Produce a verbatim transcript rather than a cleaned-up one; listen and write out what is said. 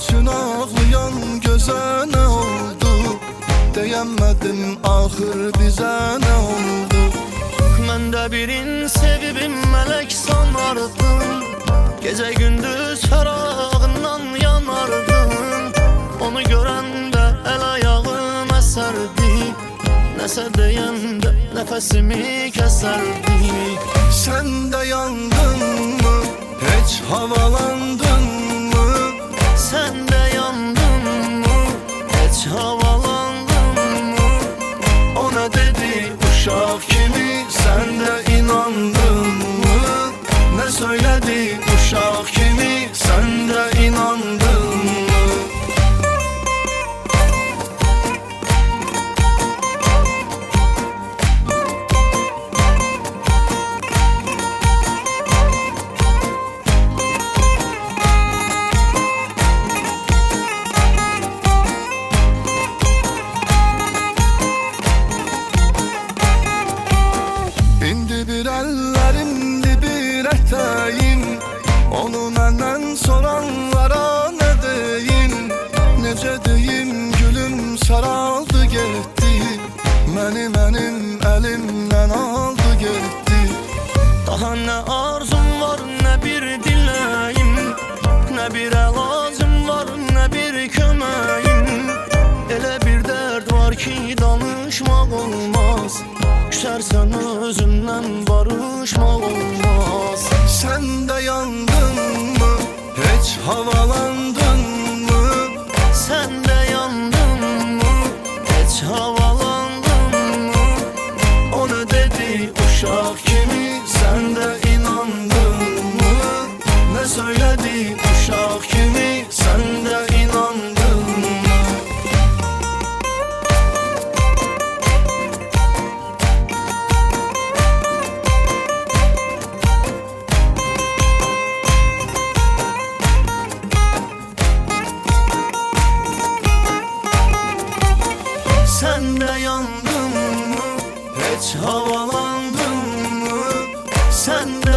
üçün ağlayan gözə nə oldu? Deyəmədim axır bizə nə oldu? Mən də birin sevibim mələk sanardım, gecə gündüz fərağından yanardım. Onu görəndə əl ayağım əsərdi, nəsə deyəndə nəfəsimi kəsərdi. Sən də yandın mı? Heç havalandın mı? Sən də yandın mı? Heç havalandın mı? O nə dedi uşaq kimi, sən də inandın mı? Nə söylədi uşaq kimi, sən də inandın mı? Bir əllərimli bir ətəyim, onu məndən soranlara nə deyim? Necə deyim, gülüm saraldı getdi, məni mənim əlimdən aldı getdi. Daha nə arzum var, nə bir diləyim, nə bir əlacım var, nə bir köməyim. Elə bir dərd var ki, danışmaq olmaz, küsərsən özündən barışmaq olmaz. Sən də yandın mı? Heç havalandın mı? Sən də yandın mı? Heç havalandın mı? O nə dedi uşaq kimi, sən də inandın mı? Nə söylədi uşaq kimi, sən də inandın mı? Sən də yandın mı? Heç havalandın mı? Sən də